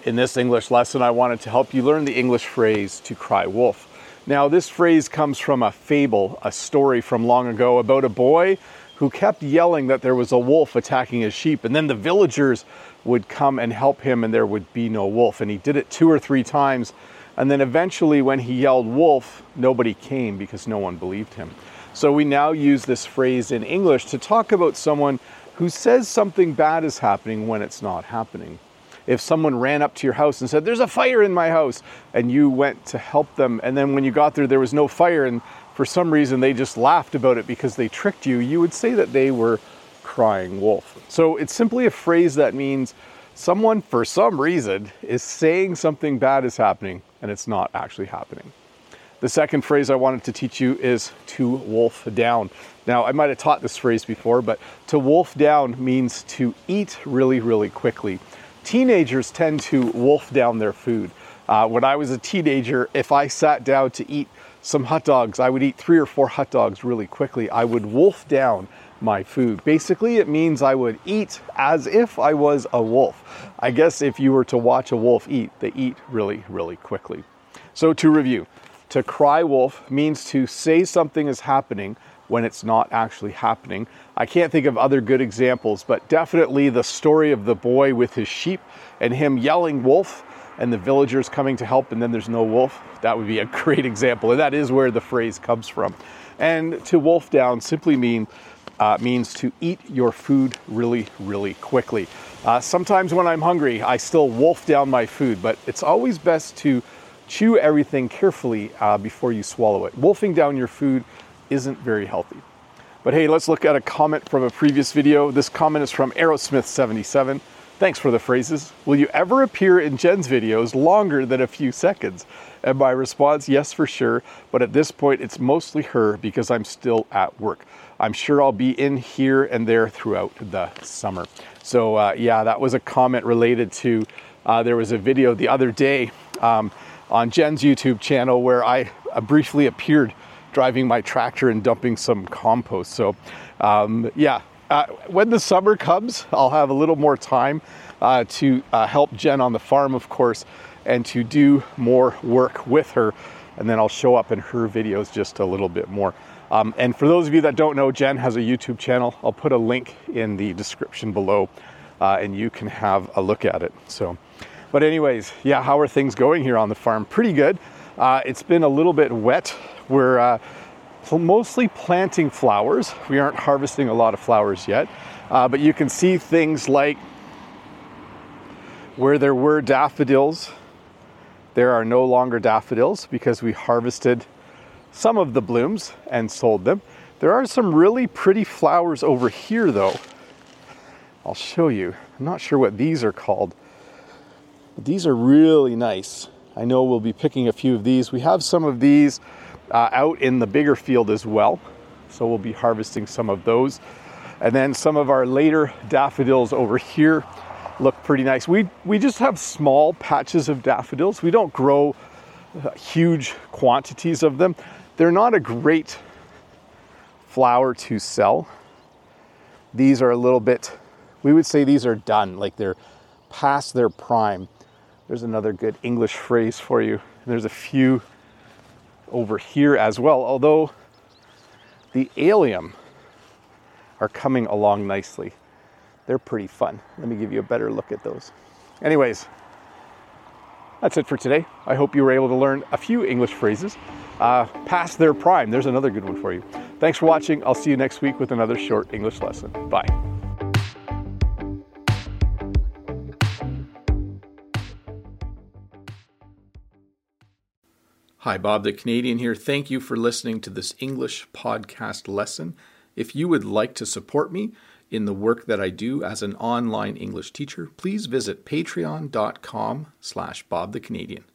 In this English lesson, I wanted to help you learn the English phrase to cry wolf. Now, this phrase comes from a fable, a story from long ago about a boy who kept yelling that there was a wolf attacking his sheep, and then the villagers would come and help him and there would be no wolf. And he did it 2 or 3 times, and then eventually when he yelled wolf, nobody came because no one believed him. So we now use this phrase in English to talk about someone who says something bad is happening when it's not happening. If someone ran up to your house and said, "There's a fire in my house," and you went to help them, and then when you got there was no fire, and for some reason they just laughed about it because they tricked you, you would say that they were crying wolf. So it's simply a phrase that means someone, for some reason, is saying something bad is happening and it's not actually happening. The second phrase I wanted to teach you is to wolf down. Now, I might have taught this phrase before, but to wolf down means to eat really, really quickly. Teenagers tend to wolf down their food. When I was a teenager, if I sat down to eat some hot dogs, I would eat 3 or 4 hot dogs really quickly. I would wolf down my food. Basically, it means I would eat as if I was a wolf. I guess if you were to watch a wolf eat, they eat really, really quickly. So to review, to cry wolf means to say something is happening when it's not actually happening. I can't think of other good examples, but definitely the story of the boy with his sheep and him yelling wolf and the villagers coming to help and then there's no wolf. That would be a great example, and that is where the phrase comes from. And to wolf down simply means to eat your food really, really quickly. Sometimes when I'm hungry, I still wolf down my food, but it's always best to chew everything carefully before you swallow it. Wolfing down your food isn't very healthy. But hey, let's look at a comment from a previous video. This comment is from Aerosmith77. Thanks for the phrases. Will you ever appear in Jen's videos longer than a few seconds? And my response, yes, for sure. But at this point, it's mostly her because I'm still at work. I'm sure I'll be in here and there throughout the summer. So yeah, that was a comment related to, there was a video the other day on Jen's YouTube channel where I briefly appeared driving my tractor and dumping some compost. So yeah, when the summer comes, I'll have a little more time to help Jen on the farm, of course, and to do more work with her. And then I'll show up in her videos just a little bit more. And for those of you that don't know, Jen has a YouTube channel. I'll put a link in the description below and you can have a look at it. So, but anyways, yeah, how are things going here on the farm? Pretty good. It's been a little bit wet. We're mostly planting flowers. We aren't harvesting a lot of flowers yet, but you can see things like where there were daffodils, there are no longer daffodils because we harvested some of the blooms and sold them. There are some really pretty flowers over here though. I'll show you. I'm not sure what these are called, but these are really nice. I know we'll be picking a few of these. We have some of these out in the bigger field as well. So we'll be harvesting some of those. And then some of our later daffodils over here look pretty nice. We just have small patches of daffodils. We don't grow huge quantities of them. They're not a great flower to sell. These are a little bit, we would say these are done, like they're past their prime. There's another good English phrase for you. There's a few over here as well, although the allium are coming along nicely. They're pretty fun. Let me give you a better look at those. Anyways, that's it for today. I hope you were able to learn a few English phrases past their prime. There's another good one for you. Thanks for watching. I'll see you next week with another short English lesson. Bye. Hi, Bob the Canadian here. Thank you for listening to this English podcast lesson. If you would like to support me in the work that I do as an online English teacher, please visit patreon.com/Bob the Canadian.